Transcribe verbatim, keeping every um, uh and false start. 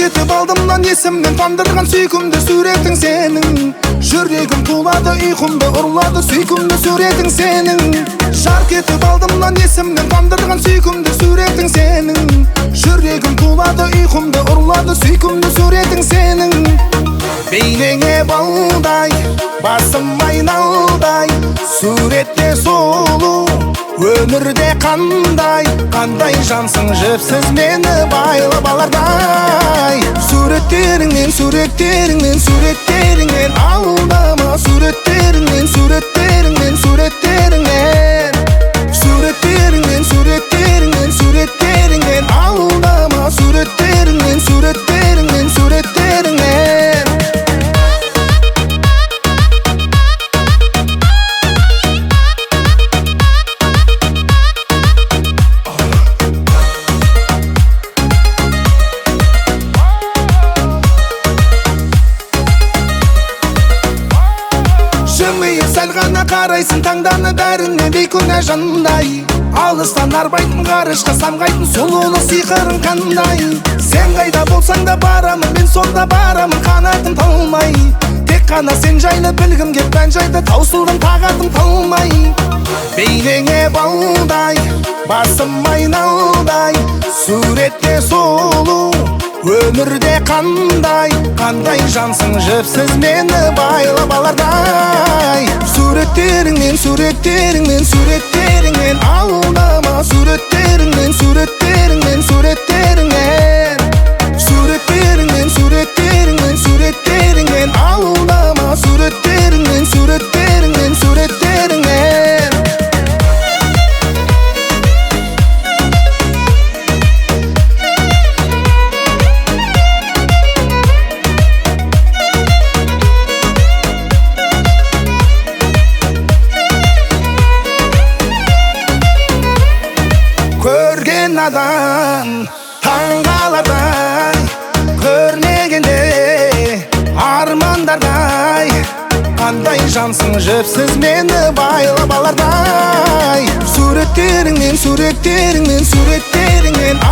кетіп алдымнан есімнен тандырған сүйкімді суретің сенің. Жүрегім тулады, ұйқымды ұрлады сүйкімді суретің сенің. Жарқ етіп алдымнан есімнен тандырған сүйкімді суретің сенің. Жүрегім тулады, ұйқымды ұрлады сүйкімді суретің сенің. Бейнеңе балдай, басым айналдай, суретте сұлу, өмірде қандай, қандай жансың жіпсіз мені байлап алардай. Суреттеріңнен, суреттеріңнен, суреттеріңнен алдама, суреттеріңнен, суреттеріңнен, суреттеріңнен. Суреттеріңнен, суреттеріңнен, суреттеріңнен алдама, суреттеріңнен, суреттеріңнен, суреттеріңнен. Жымиып сәл ғана қарайсың, таңданы бәріне бейкүнә жандай. Алыстан арбайтын ғарышқа самғайтын сұлулық сиқырың қандай. Сен қайда болсаң да барамын, мен сонда барамын қанатым талмай. Тек қана сен жайлы білгім кеп мән жайды таусылдым тағатым талмай. Бейнеңе балдай, басым айналдай, суретте сұлу, өмірде қандай, қандай жансың жіпсіз мені байлап алардай. Суреттеріңнен, суреттеріңнен, суреттеріңнен алдама, суреттеріңнен, суреттеріңнен, суреттеріңнен. Суреттеріңнен, суреттеріңнен, суреттеріңнен алдама, суреттеріңнен, суреттеріңнен, суреттеріңнен. Көрген адам таңғалардай, көрмегенде армандардай, қандай жансың жіпсіз мені байлап алардай. Суреттеріңнен, суреттеріңнен, суреттеріңнен